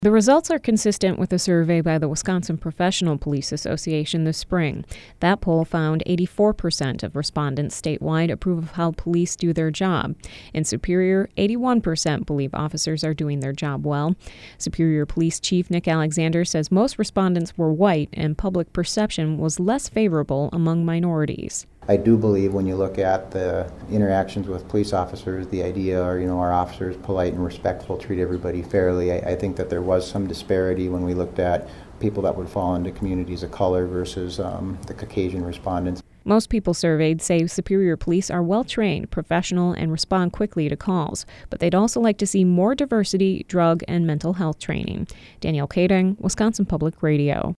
The results are consistent with a survey by the Wisconsin Professional Police Association this spring. That poll found 84% of respondents statewide approve of how police do their job. In Superior, 81% believe officers are doing their job well. Superior Police Chief Nick Alexander says most respondents were white and public perception was less favorable among minorities. I do believe when you look at the interactions with police officers, the idea our officers polite and respectful, treat everybody fairly. I think that there was some disparity when we looked at people that would fall into communities of color versus the Caucasian respondents. Most people surveyed say Superior Police are well-trained, professional, and respond quickly to calls, but they'd also like to see more diversity, drug, and mental health training. Danielle Kading, Wisconsin Public Radio.